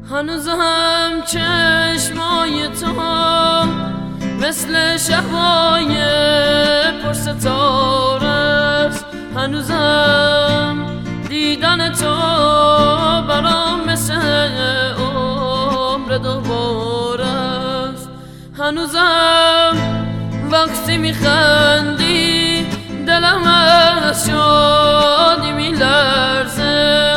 هنوزم چشمای تو مثل شبای پرستاره است. هنوزم دیدن تو برام مثل عمر دوباره است. هنوزم وقتی میخندی دلم از شادی میلرزه.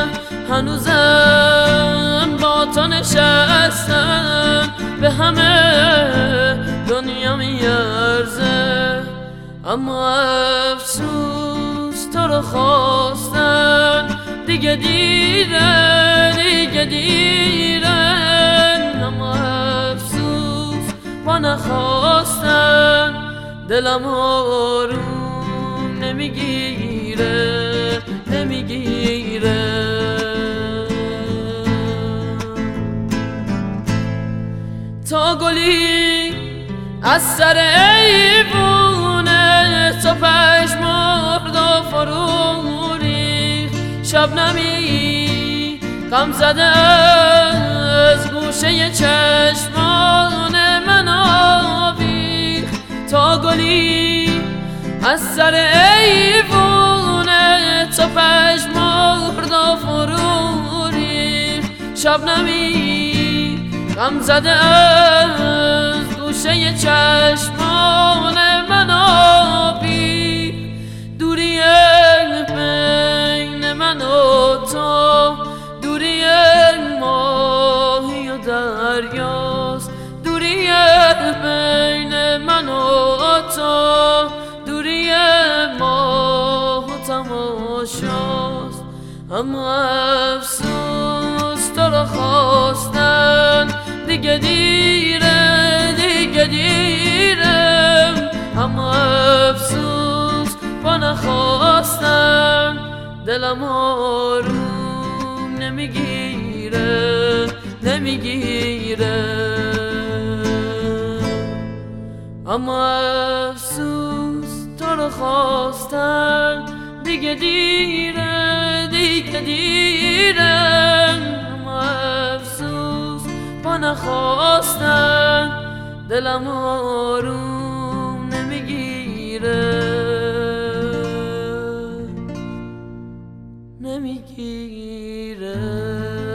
هنوزم با تو نشستم به همه دنیا میارزه. اما افسوس تو رو خواستن دیگه دیره، دیگه دیره. اما افسوس با نخواستن دلم آروم نمیگیره، نمیگیره. تا گلی از سر ایوونه تو پژمرد و فرو ریخت. شبنمی غم زده از گوشه چشمان من آویخت. تا گلی از سر ایوونه تو پژمرد و فرو ریخت. شبنمی غم زده از گوشه چشمان من آبی. دوری بین من و تو دوری ماهی و دریاست. دوری بین من و تو دوری ماه و تماشاست. اما افسوس تو رو خواستن دیگه دیره، دیگه دیره. اما افسوس با نخواستن دلم آروم نمیگیره، نمیگیره. اما افسوس تو رو خواستن دیگه دیره، دیگه دیره. اما افسوس با نخواستن دلم آروم نمیگیره، نمیگیره.